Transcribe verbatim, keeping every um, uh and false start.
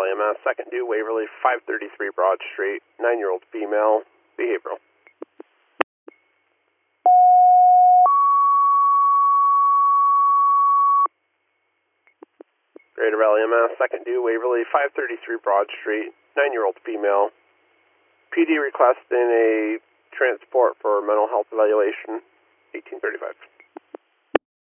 Valley M S, second due Waverly, five thirty-three Broad Street, nine-year-old female, behavioral. Greater Valley M S, second due Waverly, five thirty-three Broad Street, nine-year-old female. P D requesting a transport for mental health evaluation, eighteen thirty-five.